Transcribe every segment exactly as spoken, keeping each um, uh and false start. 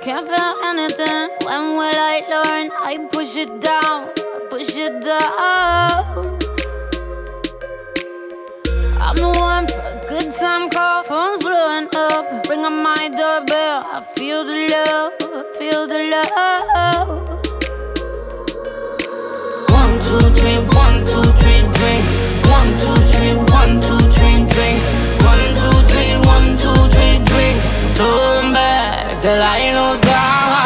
can't feel anything. When will I learn? I push it down, push it down. I'm the one for a good time call. Phone's blowing up, ring on my doorbell. I feel the love, I feel the love. One, two, three, one, two, three, drink. One, two, three, one, two, three, drink. One, two, three, one, two, three, drink. Turn back till I lose God.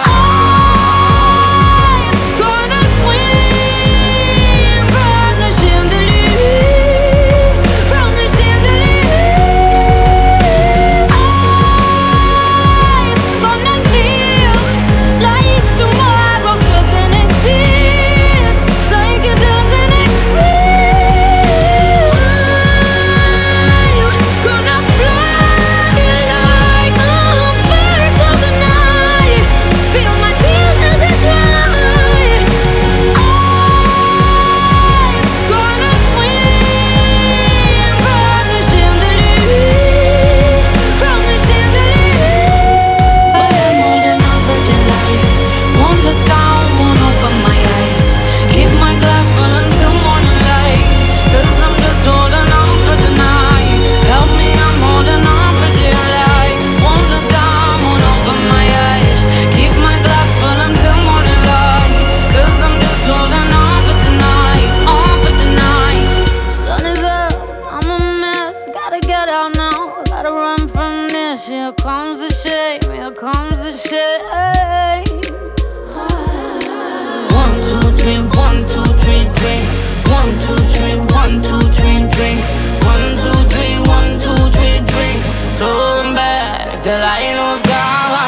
Here comes the shame, here comes the shame. One, two, three, one, two, three, drink. One, two, three, one, two, three, drink. One, two, three, one, two, three, drink. Turn back till I lose God.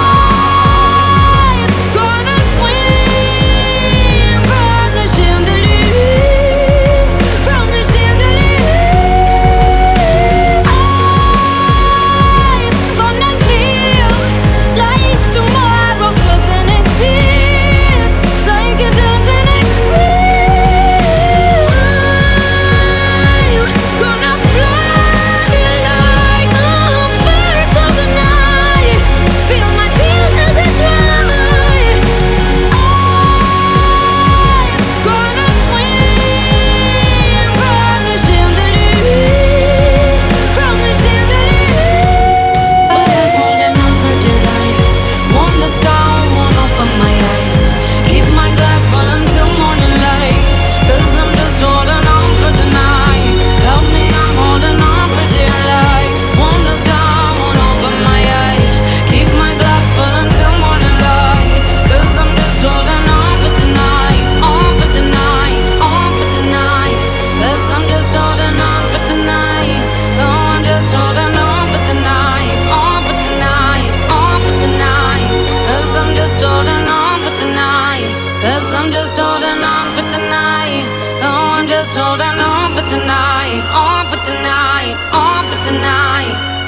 Cause I'm just holding on for tonight. Oh, I'm just holding on for tonight. On for tonight. On for tonight.